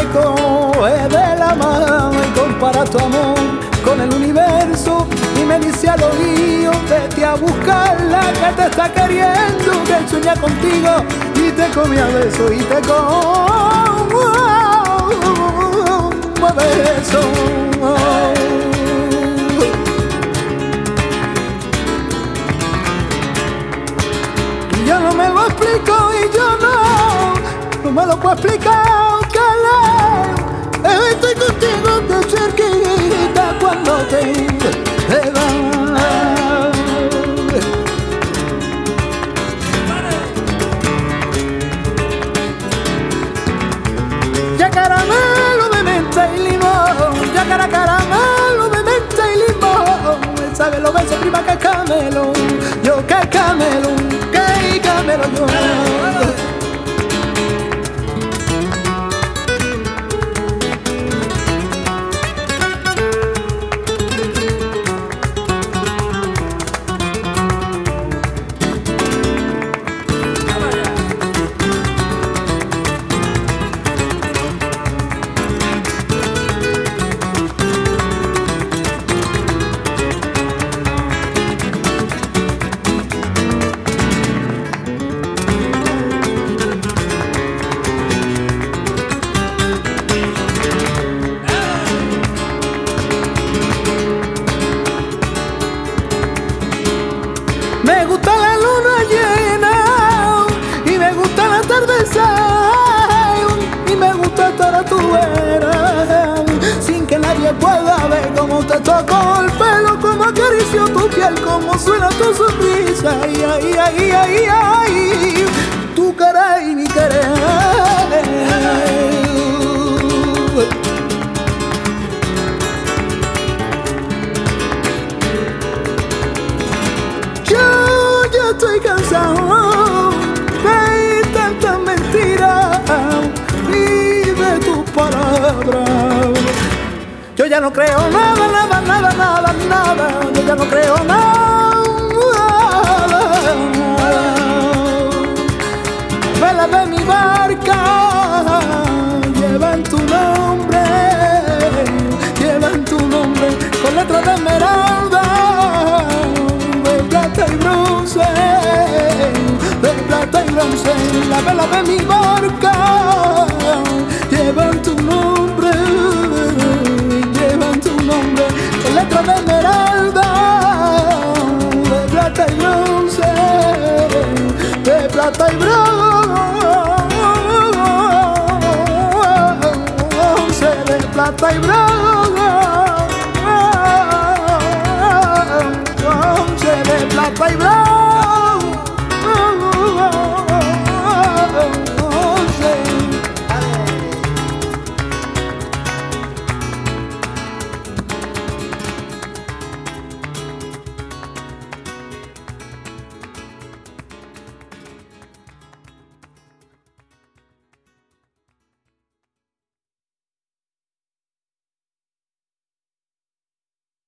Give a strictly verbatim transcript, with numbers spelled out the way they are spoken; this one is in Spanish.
me coge de la mano y compara tu amor con el universo y me dice al oído, vete a buscarla que te está queriendo, que sueña contigo y te come a beso y te come a beso. Y yo no me lo explico y yo no, no me lo puedo explicar, que le estoy contigo de cerquita cuando te, te vas. Ya caramelo de menta y limón, ya cara caramelo de menta y limón. Él sabe lo beso prima que camelo, yo que camelo, que camelo yo. Me gusta la luna llena y me gusta el atardecer y me gusta estar a tu vera sin que nadie pueda ver cómo te toco el pelo, cómo acaricio tu piel, cómo suena tu sonrisa. Ay, ay, ay, ay, ay, tu cara y mi querer. Estoy cansado de tantas mentiras y de tus palabras. Yo ya no creo nada, nada, nada, nada, nada. Yo ya no creo nada. Vela de mi barca llevan tu nombre, llevan tu nombre con letras de esmeralda, de plata y bronce, de plata y bronce. La vela de mi barca llevan tu nombre, llevan tu nombre con letras de esmeralda, de plata y bronce, de plata y bronce, de plata y bronce, de plata y bronce.